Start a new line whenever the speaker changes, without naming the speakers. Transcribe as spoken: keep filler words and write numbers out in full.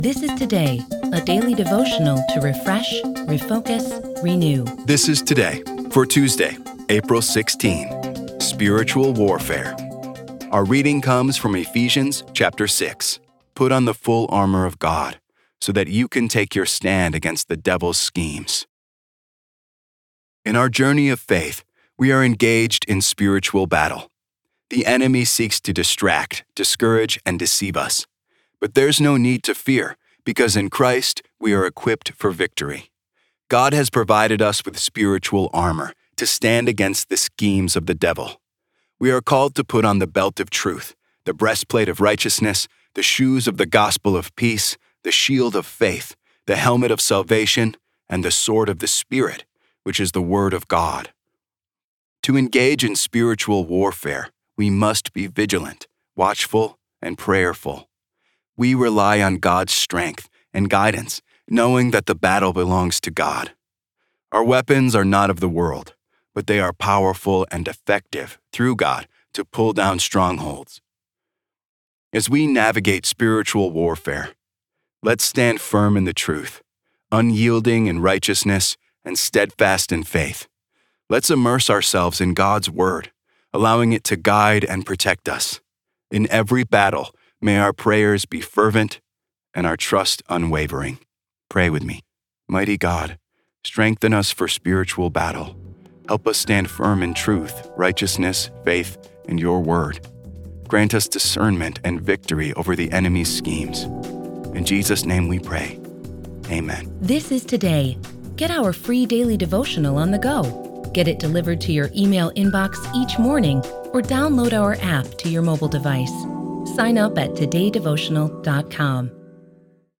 This is Today, a daily devotional to refresh, refocus, renew.
This is Today for Tuesday, April sixteenth, Spiritual Warfare. Our reading comes from Ephesians chapter six. Put on the full armor of God so that you can take your stand against the devil's schemes. In our journey of faith, we are engaged in spiritual battle. The enemy seeks to distract, discourage, and deceive us. But there's no need to fear, because in Christ we are equipped for victory. God has provided us with spiritual armor to stand against the schemes of the devil. We are called to put on the belt of truth, the breastplate of righteousness, the shoes of the gospel of peace, the shield of faith, the helmet of salvation, and the sword of the Spirit, which is the Word of God. To engage in spiritual warfare, we must be vigilant, watchful, and prayerful. We rely on God's strength and guidance, knowing that the battle belongs to God. Our weapons are not of the world, but they are powerful and effective through God to pull down strongholds. As we navigate spiritual warfare, let's stand firm in the truth, unyielding in righteousness, and steadfast in faith. Let's immerse ourselves in God's Word, allowing it to guide and protect us. In every battle, may our prayers be fervent and our trust unwavering. Pray with me. Mighty God, strengthen us for spiritual battle. Help us stand firm in truth, righteousness, faith, and your word. Grant us discernment and victory over the enemy's schemes. In Jesus' name we pray. Amen.
This is Today. Get our free daily devotional on the go. Get it delivered to your email inbox each morning or download our app to your mobile device. Sign up at today devotional dot com.